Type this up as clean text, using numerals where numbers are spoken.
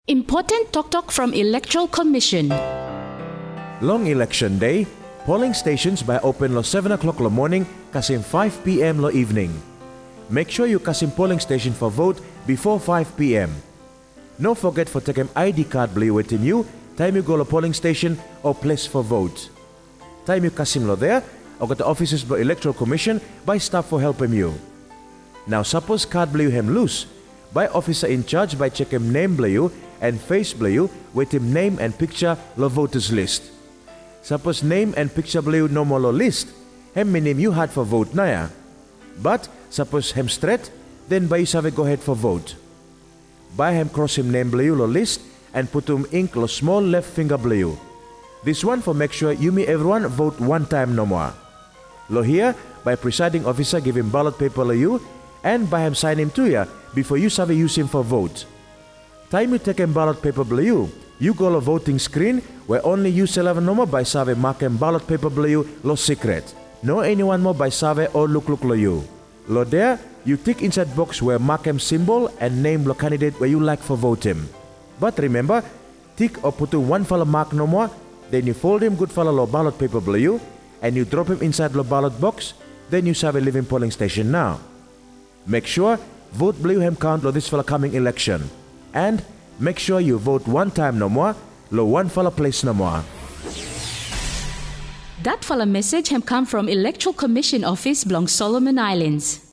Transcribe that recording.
Important Tok from Electoral Commission. Long election day, polling stations by open lo 7 o'clock lo morning kasim 5 p.m. lo evening. Make sure you kasim polling station for vote before 5 p.m. No forget for take ID card blue within you time you go to polling station or place for vote. Time you kasim lo there or go to offices by Electoral Commission by staff for helping you. Now suppose card blue him loose, by officer in charge by check him name blue and face blue with him name and picture lo voters list. Suppose name and picture blue no more lo list, him name you had for vote na ya. But suppose him straight, then by you save go ahead for vote. By him cross him name blue lo list and put him ink lo small left finger blue. This one for make sure you me everyone vote one time no more. Lo here by presiding officer give him ballot paper lo you and by him sign him to ya before you save use him for vote. Time you take him ballot paper blue, you go to voting screen where only you still have no more by save mark him ballot paper blue lo secret. No anyone more by save or look lo you. Lo there, you tick inside box where mark him symbol and name lo candidate where you like for vote him. But remember, tick or put one fella mark no more, then you fold him good fella lo ballot paper blue and you drop him inside lo ballot box, then you save a living polling station now. Make sure vote blue him count lo this fella coming election. And make sure you vote one time no more, lo one fella place no more. That fella message have come from Electoral Commission Office belong Solomon Islands.